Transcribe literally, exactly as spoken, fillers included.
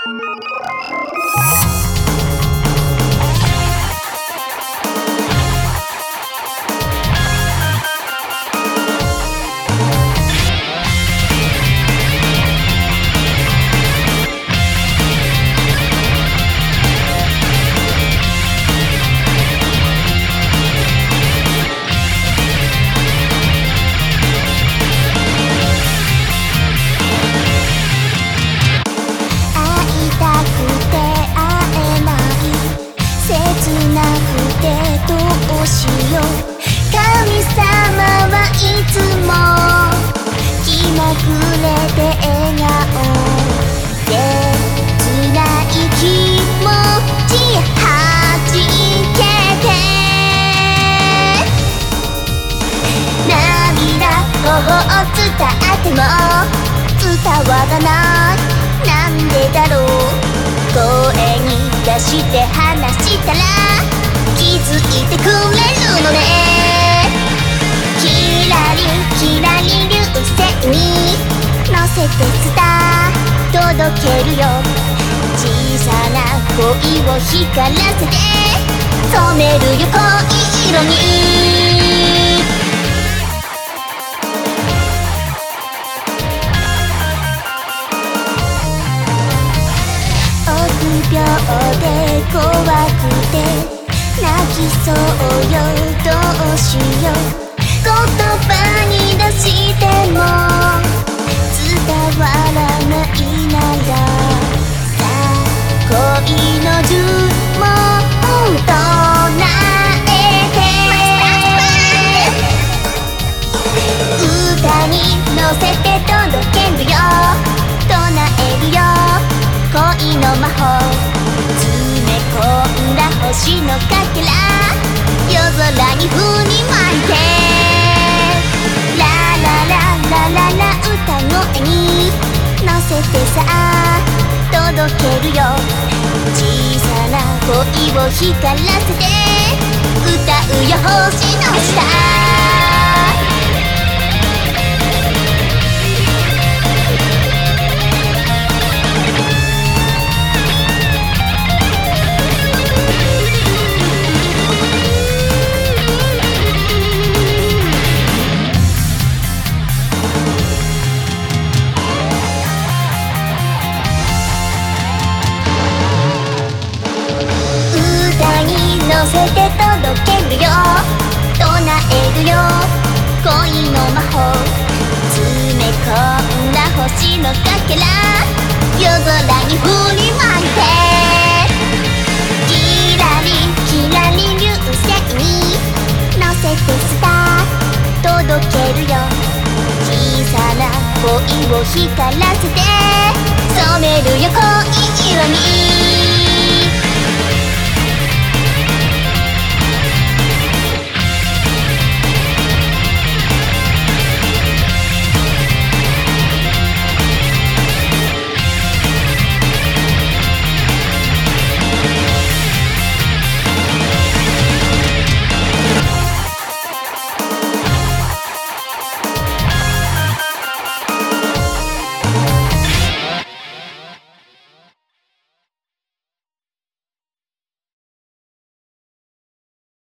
伝っても伝わらない、なんでだろう。声に出して話したら気づいてくれるのね。キラリキラリ流星に乗せてスター届けるよ。小さな恋を光らせて染めるよ恋色に。臆病で怖くて泣きそうよ、どうしよう。言葉に出しても伝わらないならさあ恋の呪文唱えて。歌に乗せて届けるよ、唱えるよ恋の魔法。詰め込んだ星のかけら夜空に振りまいて。ララララララ歌声に乗せてさあ届けるよ。小さな恋を光らせて歌うよ星の下。乗せて届けるよ、唱えるよ恋の魔法。詰め込んだ星のかけら夜空に振りまいて。キラリキラリ流星に乗せてスター届けるよ。小さな恋を光らせて染めるよ恋色に。